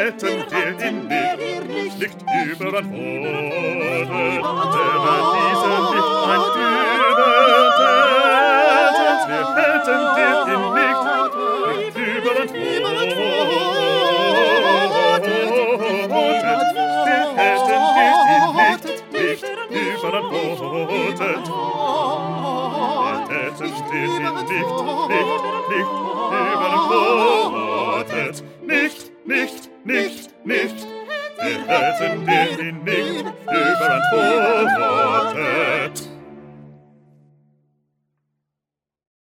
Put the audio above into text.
hätten wir ihn nicht überantwortet, wäre dieser nicht ein Übeltäter. Wir hätten wir ihn nicht überantwortet, wir hätten wir ihn nicht überantwortet. Wir hätten wir ihn nicht überantwortet. Nicht. Wir hätten wir ihn nicht überantwortet.